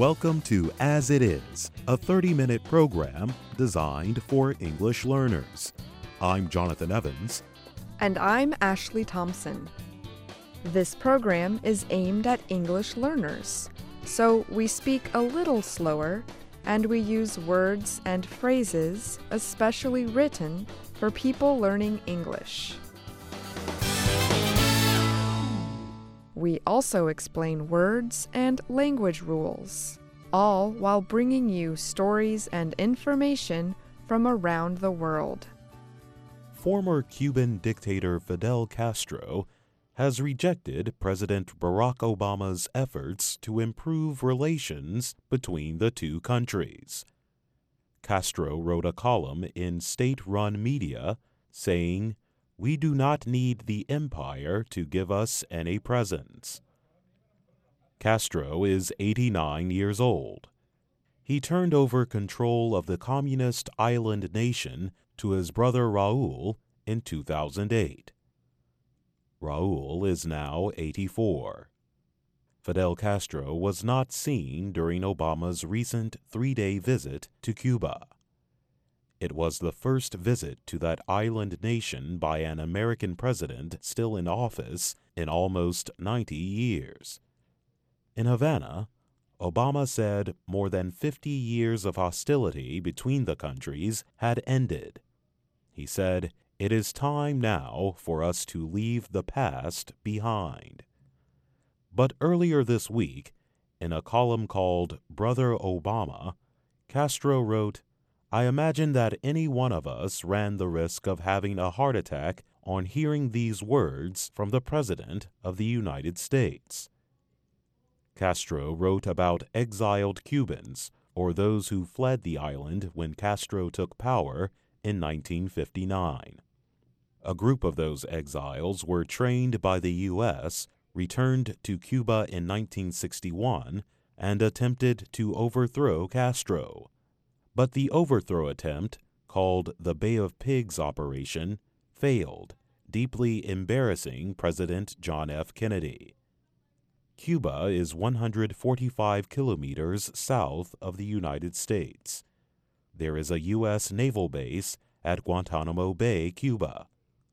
Welcome to As It Is, a 30-minute program designed for English learners. I'm Jonathan Evans. And I'm Ashley Thompson. This program is aimed at English learners, so we speak a little slower and we use words and phrases especially written for people learning English. We also explain words and language rules, all while bringing you stories and information from around the world. Former Cuban dictator Fidel Castro has rejected President Barack Obama's efforts to improve relations between the two countries. Castro wrote a column in state-run media saying, "We do not need the empire to give us any presents." Castro is 89 years old. He turned over control of the communist island nation to his brother Raul in 2008. Raul is now 84. Fidel Castro was not seen during Obama's recent 3-day visit to Cuba. It was the first visit to that island nation by an American president still in office in almost 90 years. In Havana, Obama said more than 50 years of hostility between the countries had ended. He said, "It is time now for us to leave the past behind." But earlier this week, in a column called Brother Obama, Castro wrote, "I imagine that any one of us ran the risk of having a heart attack on hearing these words from the President of the United States." Castro wrote about exiled Cubans, or those who fled the island when Castro took power in 1959. A group of those exiles were trained by the U.S., returned to Cuba in 1961, and attempted to overthrow Castro. But the overthrow attempt, called the Bay of Pigs operation, failed, deeply embarrassing President John F. Kennedy. Cuba is 145 kilometers south of the United States. There is a U.S. naval base at Guantanamo Bay, Cuba.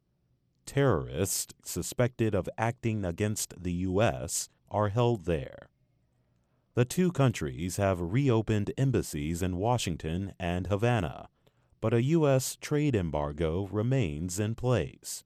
Terrorists suspected of acting against the U.S. are held there. The two countries have reopened embassies in Washington and Havana, but a U.S. trade embargo remains in place.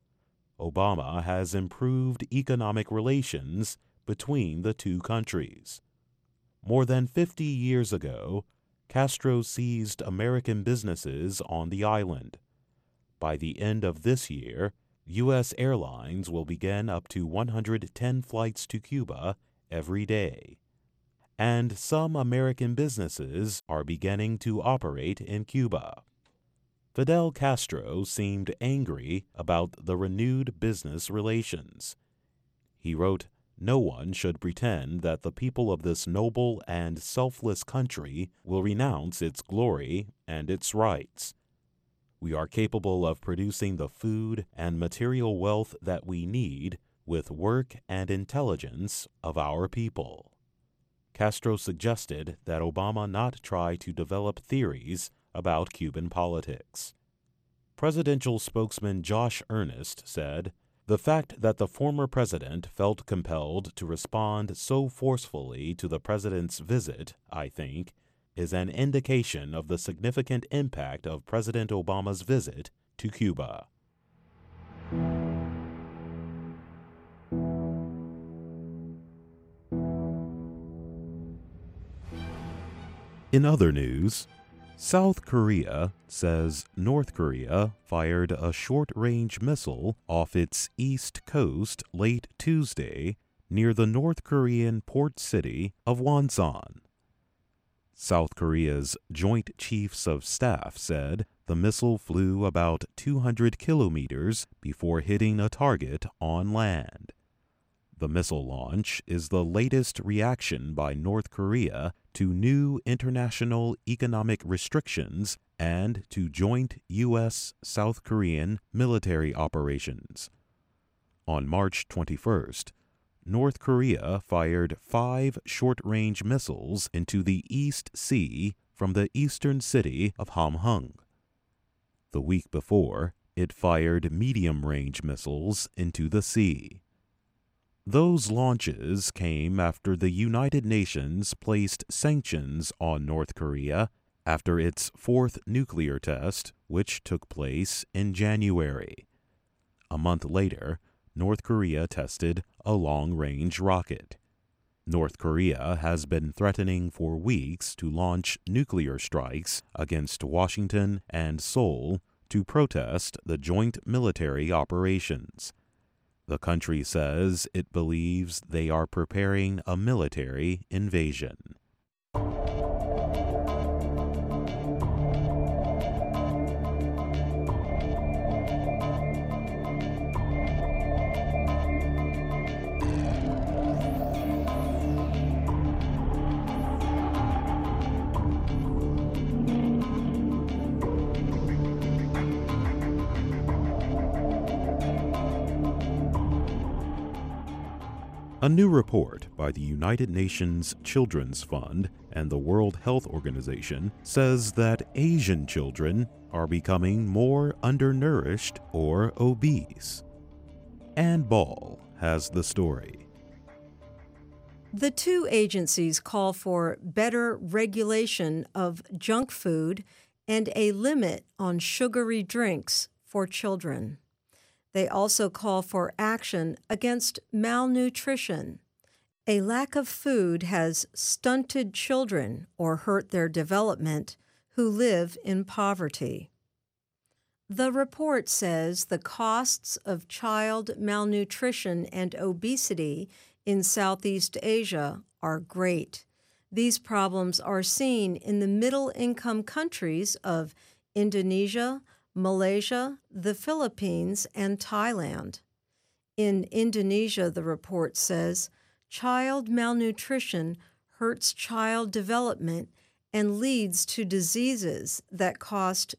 Obama has improved economic relations between the two countries. More than 50 years ago, Castro seized American businesses on the island. By the end of this year, U.S. airlines will begin up to 110 flights to Cuba every day. And some American businesses are beginning to operate in Cuba. Fidel Castro seemed angry about the renewed business relations. He wrote, "No one should pretend that the people of this noble and selfless country will renounce its glory and its rights. We are capable of producing the food and material wealth that we need with work and intelligence of our people." Castro suggested that Obama not try to develop theories about Cuban politics. Presidential spokesman Josh Earnest said, "The fact that the former president felt compelled to respond so forcefully to the president's visit, I think, is an indication of the significant impact of President Obama's visit to Cuba." In other news, South Korea says North Korea fired a short-range missile off its east coast late Tuesday near the North Korean port city of Wonsan. South Korea's Joint Chiefs of Staff said the missile flew about 200 kilometers before hitting a target on land. The missile launch is the latest reaction by North Korea to new international economic restrictions and to joint U.S.-South Korean military operations. On March 21st, North Korea fired 5 short-range missiles into the East Sea from the eastern city of Hamhung. The week before, it fired medium-range missiles into the sea. Those launches came after the United Nations placed sanctions on North Korea after its 4th nuclear test, which took place in January. A month later, North Korea tested a long-range rocket. North Korea has been threatening for weeks to launch nuclear strikes against Washington and Seoul to protest the joint military operations. The country says it believes they are preparing a military invasion. A new report by the United Nations Children's Fund and the World Health Organization says that Asian children are becoming more undernourished or obese. Ann Ball has the story. The two agencies call for better regulation of junk food and a limit on sugary drinks for children. They also call for action against malnutrition. A lack of food has stunted children or hurt their development who live in poverty. The report says the costs of child malnutrition and obesity in Southeast Asia are great. These problems are seen in the middle-income countries of Indonesia, Malaysia, the Philippines, and Thailand. In Indonesia, the report says, child malnutrition hurts child development and leads to diseases that cost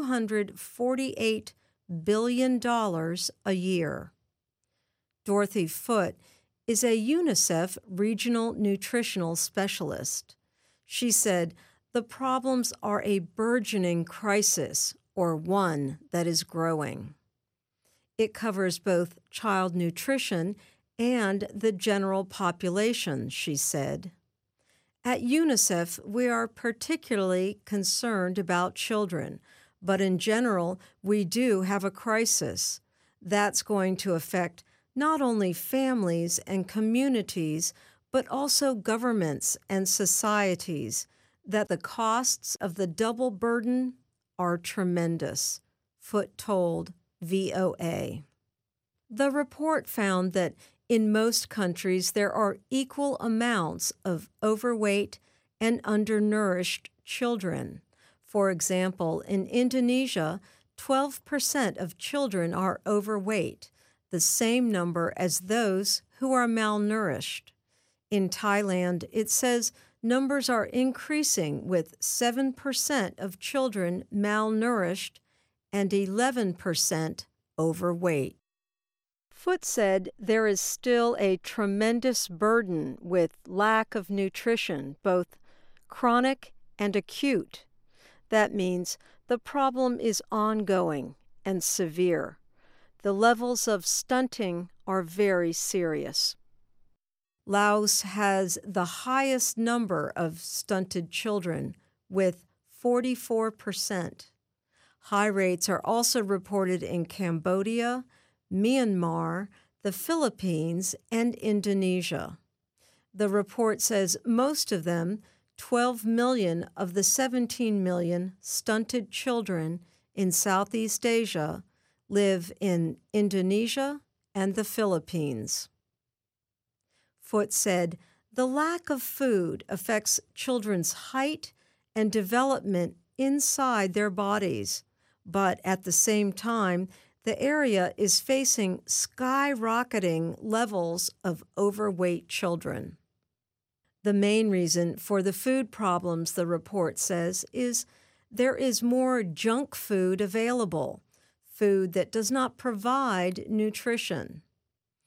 $248 billion a year. Dorothy Foote is a UNICEF regional nutritional specialist. She said, the problems are a burgeoning crisis, or one that is growing. It covers both child nutrition and the general population, she said. At UNICEF, we are particularly concerned about children, but in general, we do have a crisis. That's going to affect not only families and communities, but also governments and societies, that the costs of the double burden are tremendous, Foote told VOA. The report found that in most countries there are equal amounts of overweight and undernourished children. For example, in Indonesia, 12% of children are overweight, the same number as those who are malnourished. In Thailand, it says numbers are increasing with 7% of children malnourished and 11% overweight. Foote said there is still a tremendous burden with lack of nutrition, both chronic and acute. That means the problem is ongoing and severe. The levels of stunting are very serious. Laos has the highest number of stunted children, with 44%. High rates are also reported in Cambodia, Myanmar, the Philippines, and Indonesia. The report says most of them, 12 million of the 17 million stunted children in Southeast Asia, live in Indonesia and the Philippines. Foote said, the lack of food affects children's height and development inside their bodies, but at the same time, the area is facing skyrocketing levels of overweight children. The main reason for the food problems, the report says, is there is more junk food available, food that does not provide nutrition.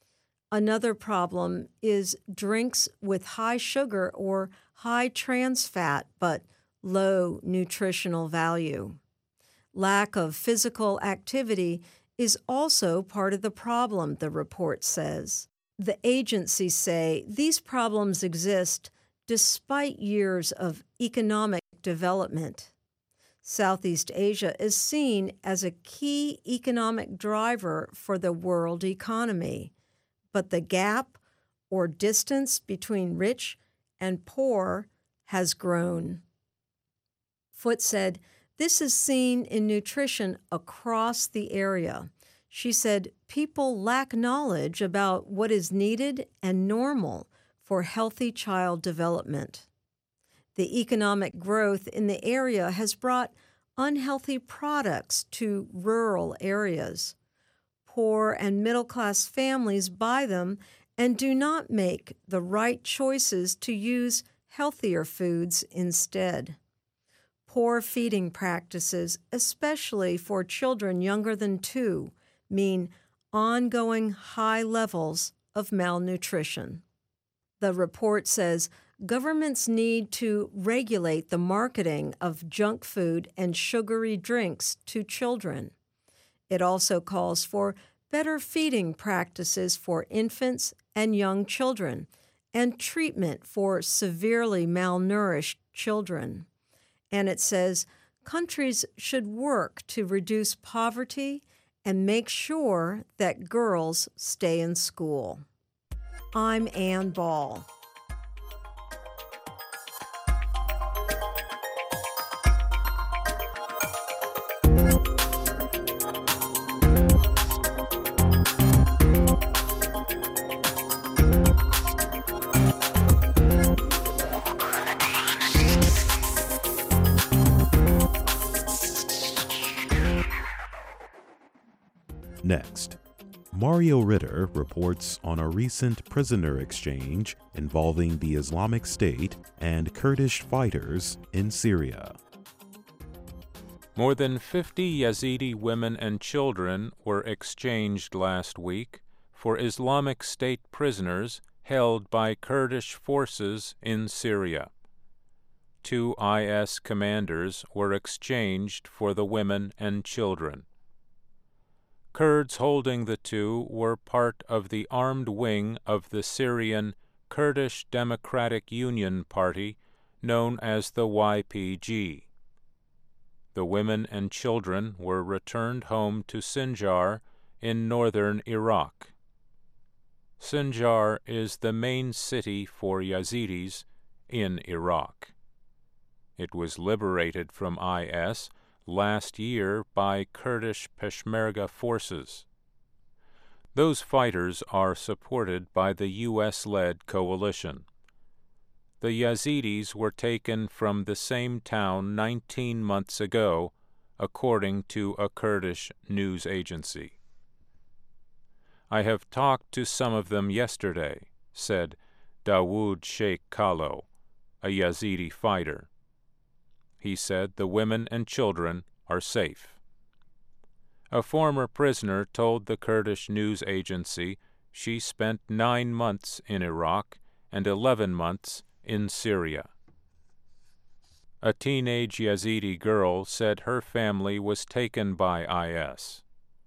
Another problem is drinks with high sugar or high trans fat but low nutritional value. Lack of physical activity is also part of the problem, the report says. The agencies say these problems exist despite years of economic development. Southeast Asia is seen as a key economic driver for the world economy, but the gap or distance between rich and poor has grown. Foote said, "This is seen in nutrition across the area." She said, "People lack knowledge about what is needed and normal for healthy child development." The economic growth in the area has brought unhealthy products to rural areas. Poor and middle-class families buy them and do not make the right choices to use healthier foods instead. Poor feeding practices, especially for children younger than 2, mean ongoing high levels of malnutrition. The report says governments need to regulate the marketing of junk food and sugary drinks to children. It also calls for better feeding practices for infants and young children and treatment for severely malnourished children. And it says countries should work to reduce poverty and make sure that girls stay in school. I'm Ann Ball. Next, Mario Ritter reports on a recent prisoner exchange involving the Islamic State and Kurdish fighters in Syria. More than 50 Yazidi women and children were exchanged last week for Islamic State prisoners held by Kurdish forces in Syria. 2 IS commanders were exchanged for the women and children. Kurds holding the 2 were part of the armed wing of the Syrian Kurdish Democratic Union Party, known as the YPG. The women and children were returned home to Sinjar in northern Iraq. Sinjar is the main city for Yazidis in Iraq. It was liberated from IS last year by Kurdish Peshmerga forces. Those fighters are supported by the U.S.-led coalition. The Yazidis were taken from the same town 19 months ago, according to a Kurdish news agency. "I have talked to some of them yesterday," said Dawood Sheikh Kalo, a Yazidi fighter. He said the women and children are safe. A former prisoner told the Kurdish news agency she spent 9 months in Iraq and 11 months in Syria. A teenage Yazidi girl said her family was taken by IS.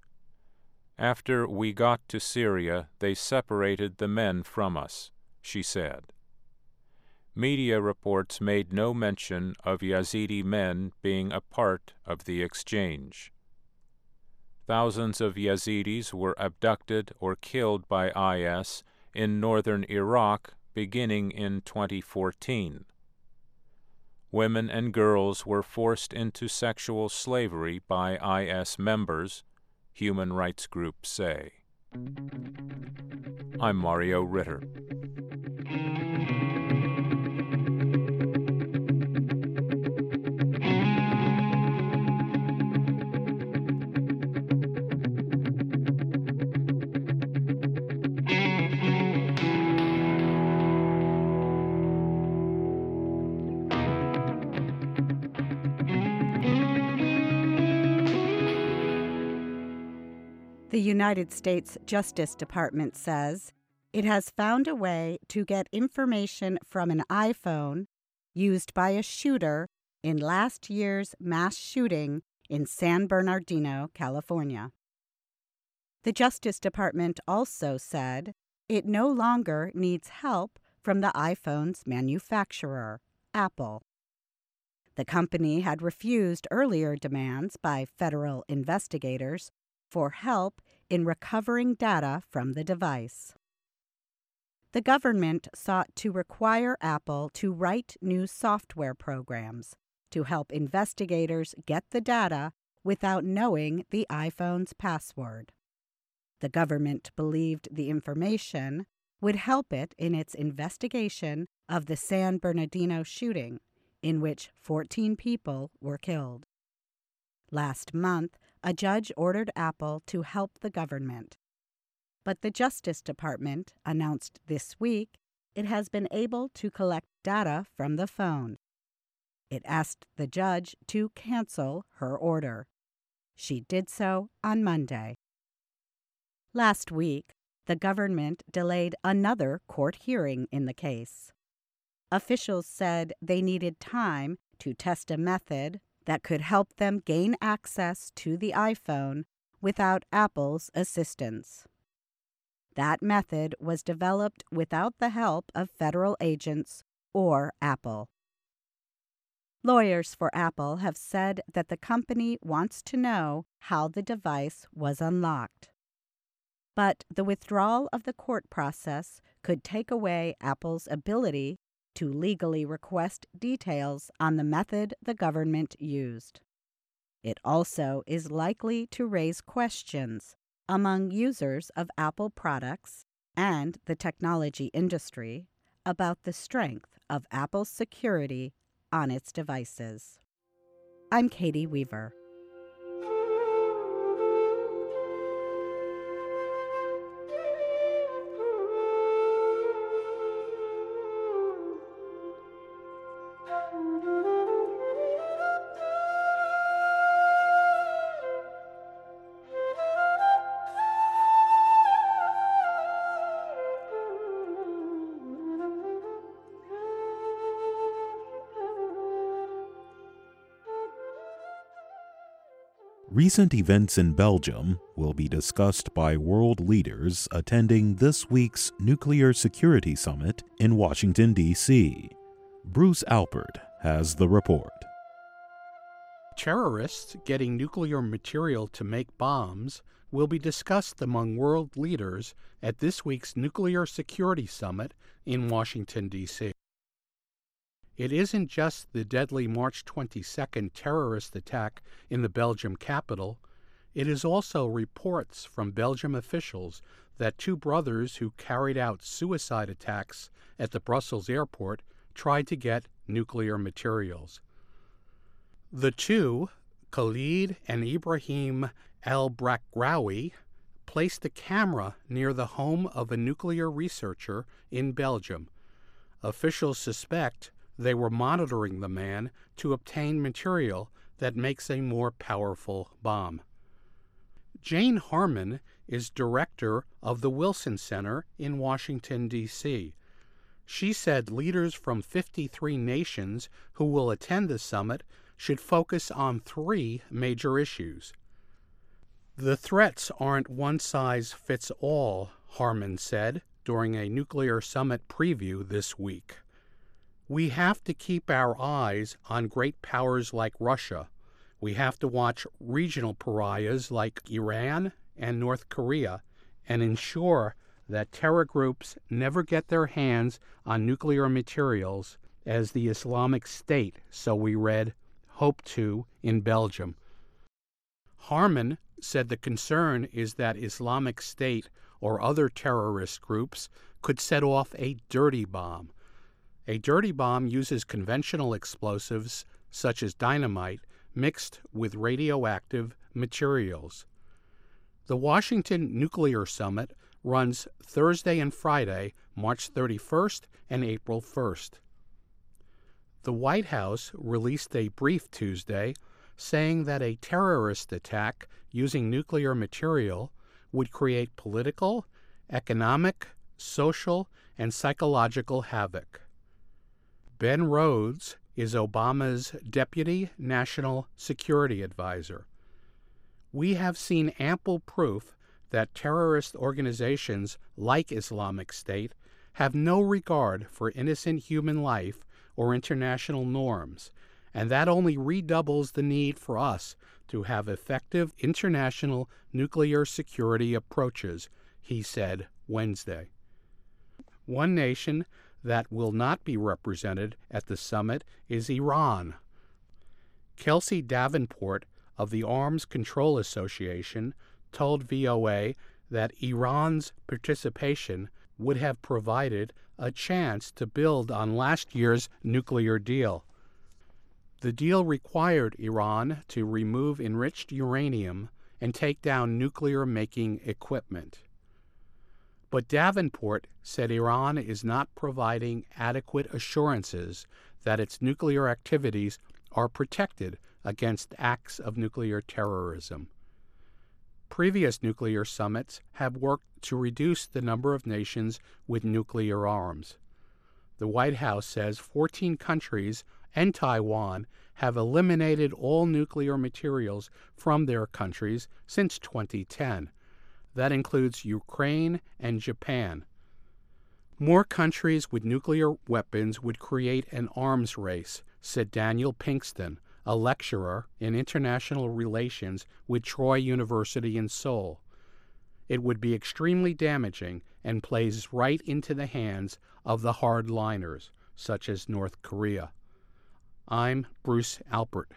"After we got to Syria, they separated the men from us," she said. Media reports made no mention of Yazidi men being a part of the exchange. Thousands of Yazidis were abducted or killed by IS in northern Iraq beginning in 2014. Women and girls were forced into sexual slavery by IS members, human rights groups say. I'm Mario Ritter. The United States Justice Department says it has found a way to get information from an iPhone used by a shooter in last year's mass shooting in San Bernardino, California. The Justice Department also said it no longer needs help from the iPhone's manufacturer, Apple. The company had refused earlier demands by federal investigators for help in recovering data from the device. The government sought to require Apple to write new software programs to help investigators get the data without knowing the iPhone's password. The government believed the information would help it in its investigation of the San Bernardino shooting, in which 14 people were killed. Last month, a judge ordered Apple to help the government. But the Justice Department announced this week it has been able to collect data from the phone. It asked the judge to cancel her order. She did so on Monday. Last week, the government delayed another court hearing in the case. Officials said they needed time to test a method that could help them gain access to the iPhone without Apple's assistance. That method was developed without the help of federal agents or Apple. Lawyers for Apple have said that the company wants to know how the device was unlocked. But the withdrawal of the court process could take away Apple's ability to legally request details on the method the government used. It also is likely to raise questions among users of Apple products and the technology industry about the strength of Apple's security on its devices. I'm Katie Weaver. Recent events in Belgium will be discussed by world leaders attending this week's Nuclear Security Summit in Washington, D.C. Bruce Alpert has the report. Terrorists getting nuclear material to make bombs will be discussed among world leaders at this week's Nuclear Security Summit in Washington, D.C. It isn't just the deadly March 22nd terrorist attack in the Belgium capital. It is also reports from Belgium officials that two brothers who carried out suicide attacks at the Brussels airport tried to get nuclear materials. The two, Khalid and Ibrahim al-Brakrawi, placed a camera near the home of a nuclear researcher in Belgium. Officials suspect they were monitoring the man to obtain material that makes a more powerful bomb. Jane Harman is director of the Wilson Center in Washington, D.C. She said leaders from 53 nations who will attend the summit should focus on three major issues. The threats aren't one-size-fits-all, Harman said during a nuclear summit preview this week. We have to keep our eyes on great powers like Russia. We have to watch regional pariahs like Iran and North Korea and ensure that terror groups never get their hands on nuclear materials, as the Islamic State, so we read, hoped to in Belgium. Harman said the concern is that Islamic State or other terrorist groups could set off a dirty bomb. A dirty bomb uses conventional explosives, such as dynamite, mixed with radioactive materials. The Washington Nuclear Summit runs Thursday and Friday, March 31st and April 1st. The White House released a brief Tuesday saying that a terrorist attack using nuclear material would create political, economic, social and psychological havoc. Ben Rhodes is Obama's Deputy National Security Advisor. We have seen ample proof that terrorist organizations like Islamic State have no regard for innocent human life or international norms, and that only redoubles the need for us to have effective international nuclear security approaches, he said Wednesday. One nation that will not be represented at the summit is Iran. Kelsey Davenport of the Arms Control Association told VOA that Iran's participation would have provided a chance to build on last year's nuclear deal. The deal required Iran to remove enriched uranium and take down nuclear-making equipment. But Davenport said Iran is not providing adequate assurances that its nuclear activities are protected against acts of nuclear terrorism. Previous nuclear summits have worked to reduce the number of nations with nuclear arms. The White House says 14 countries and Taiwan have eliminated all nuclear materials from their countries since 2010. That includes Ukraine and Japan. More countries with nuclear weapons would create an arms race, said Daniel Pinkston, a lecturer in international relations with Troy University in Seoul. It would be extremely damaging and plays right into the hands of the hardliners, such as North Korea. I'm Bruce Alpert.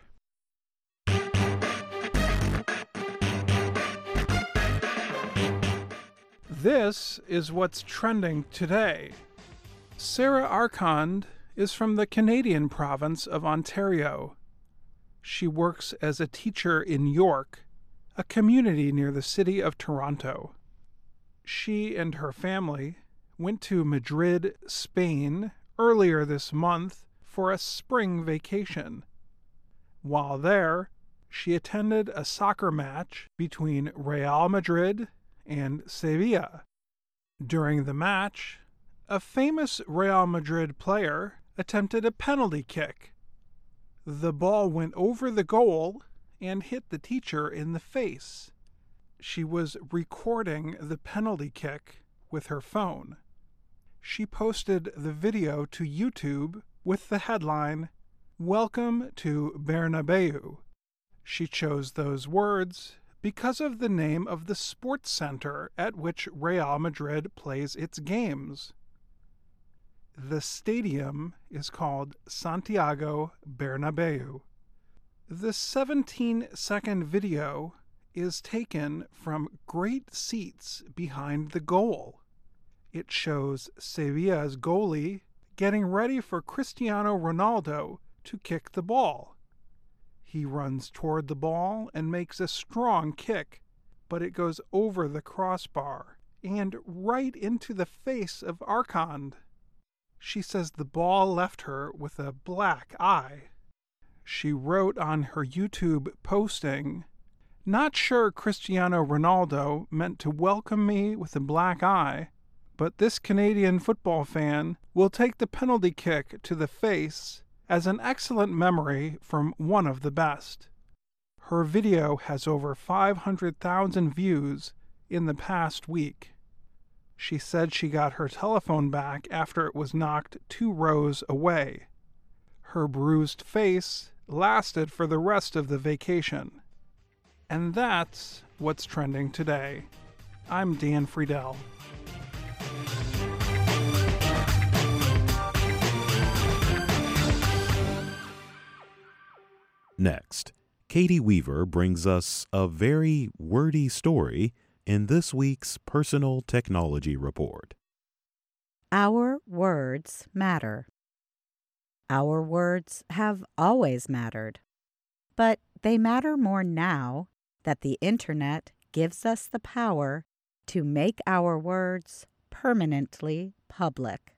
This is what's trending today. Sarah Arcand is from the Canadian province of Ontario. She works as a teacher in York, a community near the city of Toronto. She and her family went to Madrid, Spain, earlier this month for a spring vacation. While there, she attended a soccer match between Real Madrid and Sevilla. During the match, a famous Real Madrid player attempted a penalty kick. The ball went over the goal and hit the teacher in the face. She was recording the penalty kick with her phone. She posted the video to YouTube with the headline, "Welcome to Bernabeu." She chose those words because of the name of the sports center at which Real Madrid plays its games. The stadium is called Santiago Bernabeu. The 17-second video is taken from great seats behind the goal. It shows Sevilla's goalie getting ready for Cristiano Ronaldo to kick the ball. He runs toward the ball and makes a strong kick, but it goes over the crossbar and right into the face of Arcand. She says the ball left her with a black eye. She wrote on her YouTube posting, "Not sure Cristiano Ronaldo meant to welcome me with a black eye, but this Canadian football fan will take the penalty kick to the face as an excellent memory from one of the best." Her video has over 500,000 views in the past week. She said she got her telephone back after it was knocked 2 rows away. Her bruised face lasted for the rest of the vacation. And that's what's trending today. I'm Dan Friedel. Next, Katie Weaver brings us a very wordy story in this week's Personal Technology Report. Our words matter. Our words have always mattered, but they matter more now that the Internet gives us the power to make our words permanently public.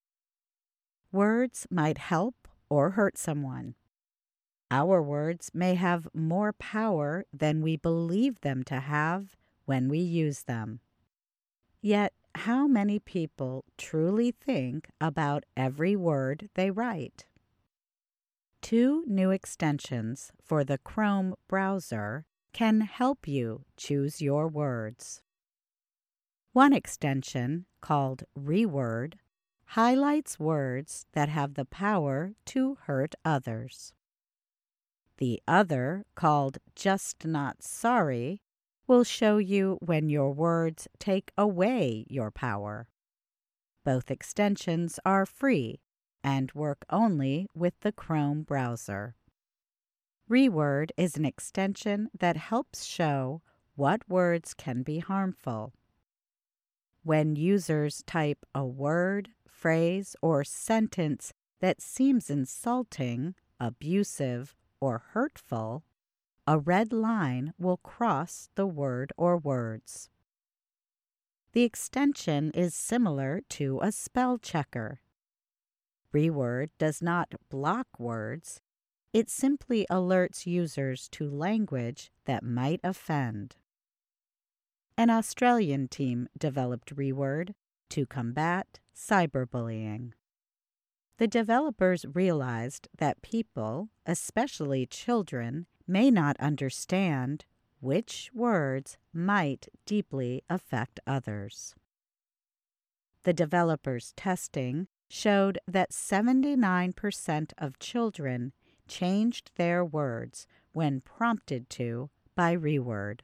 Words might help or hurt someone. Our words may have more power than we believe them to have when we use them. Yet, how many people truly think about every word they write. 2 new extensions for the Chrome browser can help you choose your words. One extension, called Reword, highlights words that have the power to hurt others. The other, called Just Not Sorry, will show you when your words take away your power. Both extensions are free and work only with the Chrome browser. Reword is an extension that helps show what words can be harmful. When users type a word, phrase, or sentence that seems insulting, abusive, or hurtful, a red line will cross the word or words. The extension is similar to a spell checker. Reword does not block words. It simply alerts users to language that might offend. An Australian team developed Reword to combat cyberbullying. The developers realized that people, especially children, may not understand which words might deeply affect others. The developers' testing showed that 79% of children changed their words when prompted to by Reword.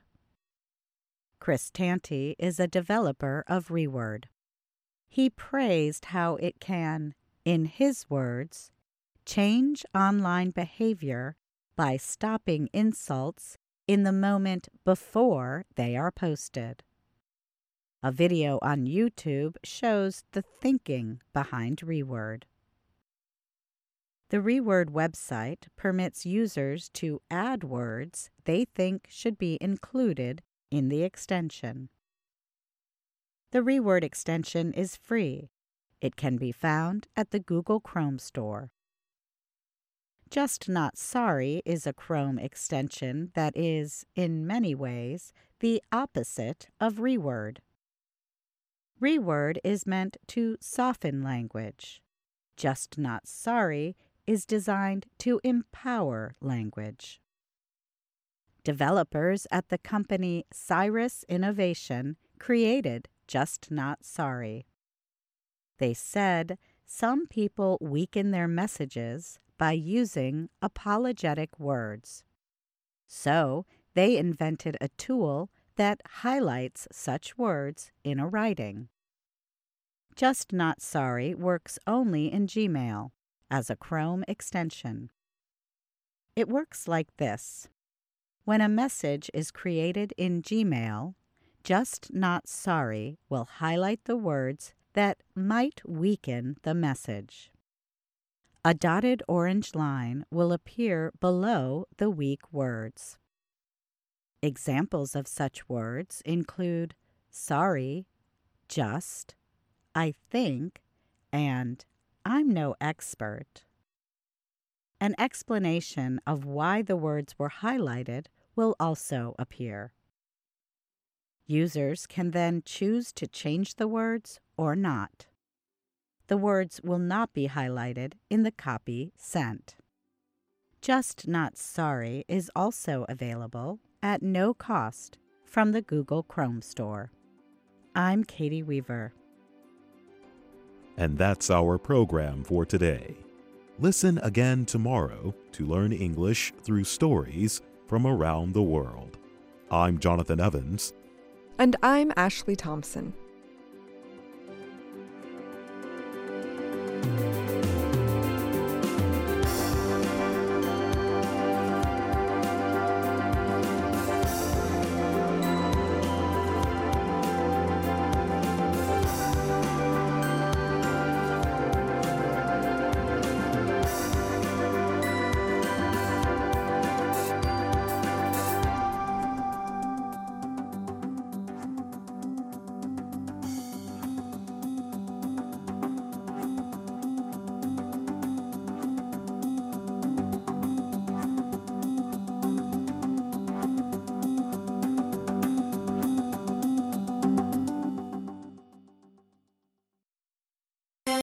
Chris Tanti is a developer of Reword. He praised how it can, in his words, change online behavior by stopping insults in the moment before they are posted. A video on YouTube shows the thinking behind Reword. The Reword website permits users to add words they think should be included in the extension. The Reword extension is free. It can be found at the Google Chrome store. Just Not Sorry is a Chrome extension that is, in many ways, the opposite of Reword. Reword is meant to soften language. Just Not Sorry is designed to empower language. Developers at the company Cyrus Innovation created Just Not Sorry. They said some people weaken their messages by using apologetic words. So they invented a tool that highlights such words in a writing. Just Not Sorry works only in Gmail as a Chrome extension. It works like this. When a message is created in Gmail, Just Not Sorry will highlight the words that might weaken the message. A dotted orange line will appear below the weak words. Examples of such words include sorry, just, I think, and I'm no expert. An explanation of why the words were highlighted will also appear. Users can then choose to change the words or not. The words will not be highlighted in the copy sent. Just Not Sorry is also available at no cost from the Google Chrome store. I'm Katie Weaver. And that's our program for today. Listen again tomorrow to learn English through stories from around the world. I'm Jonathan Evans. And I'm Ashley Thompson.